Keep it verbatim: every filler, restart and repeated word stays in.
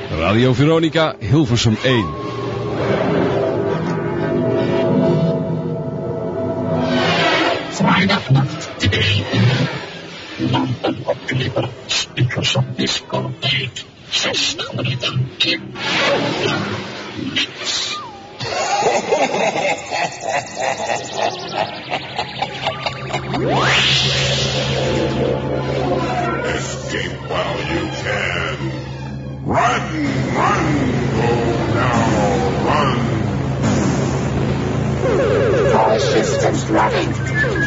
Radio Veronica, Hilversum één. Vrijdagnacht twee uur. Lampen opknippen, speakers op disco tijd. zestig minuten in. Ja, niks. Escape while you can. Run, run, go now, run. All systems running.